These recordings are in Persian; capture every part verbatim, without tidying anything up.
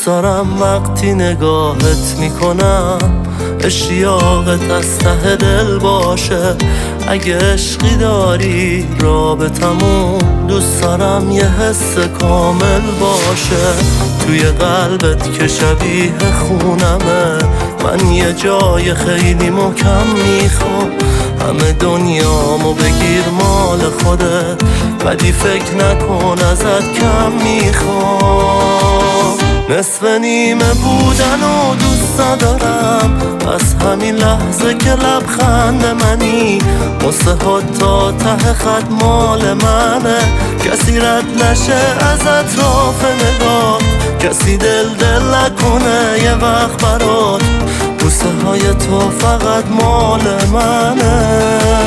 دارم وقتی نگاهت میکنم اشتیاقت از ته دل باشه. اگه عشقی داری رابطمون دوست دارم یه حس کامل باشه. توی قلبت که شبیه خونمه، من یه جای خیلی محکم میخوام. همه دنیامو بگیر مال خودت، بدی فکر نکن ازت کم میخوام. نصف نیمه بودن و دوست ندارم، از همین لحظه که لبخند منی. مستحات تا ته خط مال منه، کسی رد نشه از اطراف نگاه، کسی دل دل نکنه یه وقت برات. بوسه های تو فقط مال منه.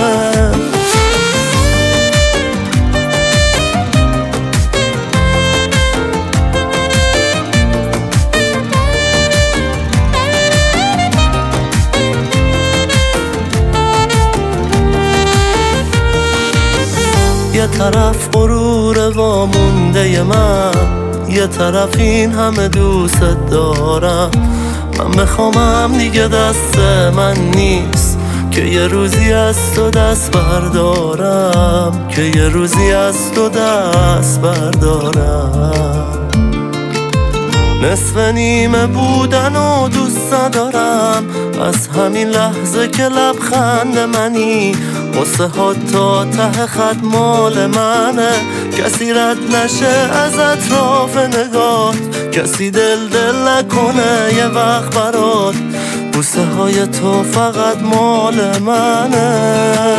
یه طرف غرور وامونده من، یه طرف این همه دوست دارم. من بخوامم دیگه دست من نیست که یه روزی از تو دست بردارم، که یه روزی از تو دست بردارم. نصف نیمه بودن و دوست ندارم، از همین لحظه که لبخند منی. مستحات تا ته خط مال منه، کسی رد نشه از اطراف نگاه، کسی دل دل نکنه یه وقت برات. بوسه های تو فقط مال منه.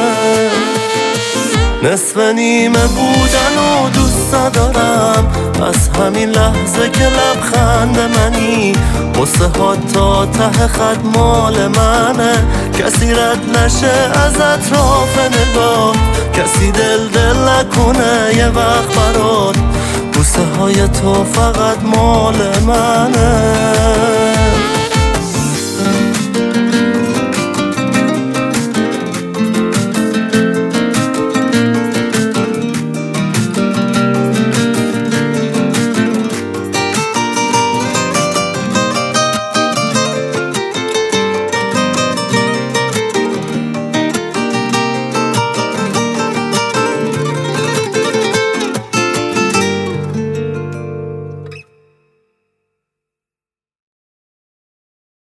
نصف نیمه بودن و دوست ندارم، از همین لحظه که لبخند منی. مستحات تا ته خط مال منه، کسی رد نشه از اطراف نگاه، کسی دل دل نکنه یه وقت برات. بوسه های تو فقط مال منه.